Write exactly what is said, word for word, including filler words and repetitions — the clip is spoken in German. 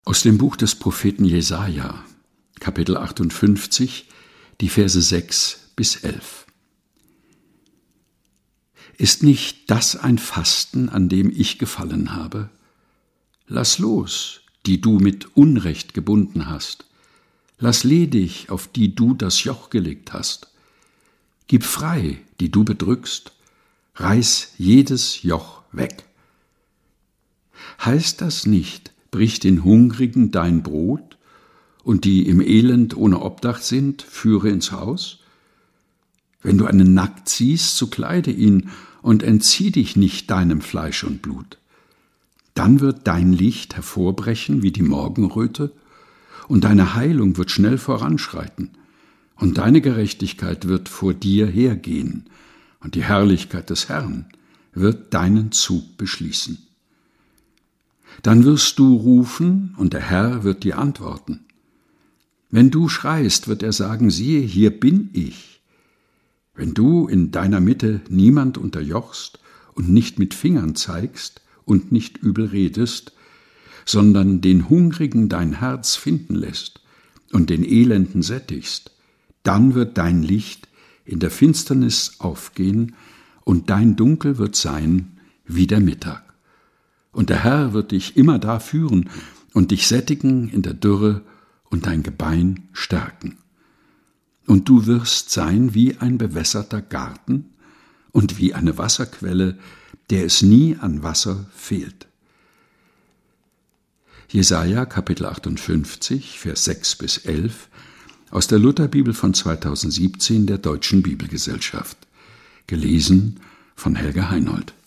Aus dem Buch des Propheten Jesaja, Kapitel achtundfünfzig, die Verse sechs bis elf. Ist nicht das ein Fasten, an dem ich gefallen habe? Lass los, die du mit Unrecht gebunden hast. Lass ledig, auf die du das Joch gelegt hast. Gib frei, die du bedrückst. Reiß jedes Joch weg. Heißt das nicht, brich den Hungrigen dein Brot und die im Elend ohne Obdach sind, führe ins Haus? Wenn du einen nackt siehst, so kleide ihn und entzieh dich nicht deinem Fleisch und Blut. Dann wird dein Licht hervorbrechen wie die Morgenröte und deine Heilung wird schnell voranschreiten und deine Gerechtigkeit wird vor dir hergehen und die Herrlichkeit des Herrn wird deinen Zug beschließen. Dann wirst du rufen, und der Herr wird dir antworten. Wenn du schreist, wird er sagen, siehe, hier bin ich. Wenn du in deiner Mitte niemand unterjochst und nicht mit Fingern zeigst und nicht übel redest, sondern den Hungrigen dein Herz finden lässt und den Elenden sättigst, dann wird dein Licht in der Finsternis aufgehen und dein Dunkel wird sein wie der Mittag. Und der Herr wird dich immer da führen und dich sättigen in der Dürre und dein Gebein stärken. Und du wirst sein wie ein bewässerter Garten und wie eine Wasserquelle, der es nie an Wasser fehlt. Jesaja, Kapitel achtundfünfzig, Vers sechs bis elf, aus der Lutherbibel von zweitausendsiebzehn der Deutschen Bibelgesellschaft. Gelesen von Helga Heinold.